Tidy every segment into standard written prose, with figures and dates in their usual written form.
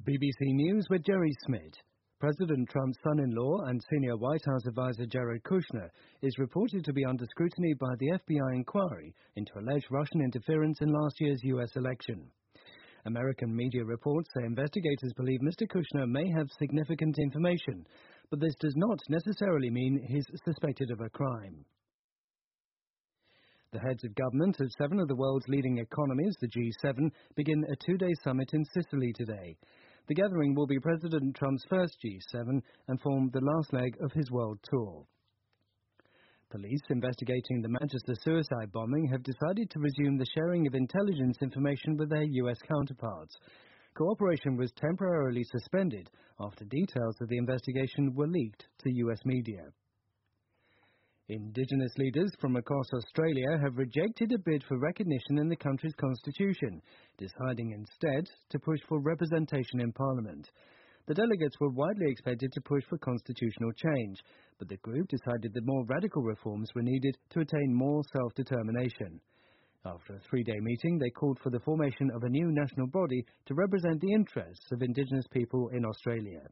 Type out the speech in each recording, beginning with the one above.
BBC News with Jerry Smith. President Trump's son-in-law and senior White House advisor Jared Kushner is reported to be under scrutiny by the FBI inquiry into alleged Russian interference in last year's U.S. election. American media reports say investigators believe Mr. Kushner may have significant information, but this does not necessarily mean he's suspected of a crime. The heads of government of 7 of the world's leading economies, the G7, begin a 2-day summit in Sicily today. The gathering will be President Trump's first G7 and form the last leg of his world tour. Police investigating the Manchester suicide bombing have decided to resume the sharing of intelligence information with their US counterparts. Cooperation was temporarily suspended after details of the investigation were leaked to US media. Indigenous leaders from across Australia have rejected a bid for recognition in the country's constitution, deciding instead to push for representation in Parliament. The delegates were widely expected to push for constitutional change, but the group decided that more radical reforms were needed to attain more self-determination. After a 3-day meeting, they called for the formation of a new national body to represent the interests of Indigenous people in Australia.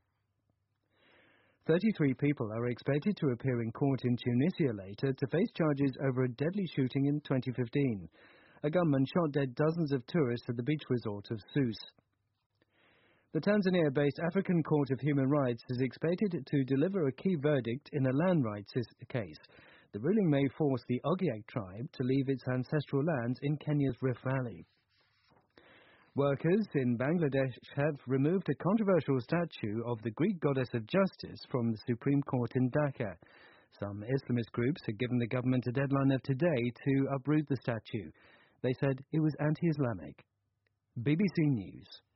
33 people are expected to appear in court in Tunisia later to face charges over a deadly shooting in 2015. A gunman shot dead dozens of tourists at the beach resort of Sousse. The Tanzania-based African Court of Human Rights is expected to deliver a key verdict in a land rights case. The ruling may force the Ogiek tribe to leave its ancestral lands in Kenya's Rift Valley. Workers in Bangladesh have removed a controversial statue of the Greek goddess of justice from the Supreme Court in Dhaka. Some Islamist groups had given the government a deadline of today to uproot the statue. They said it was anti-Islamic. BBC News.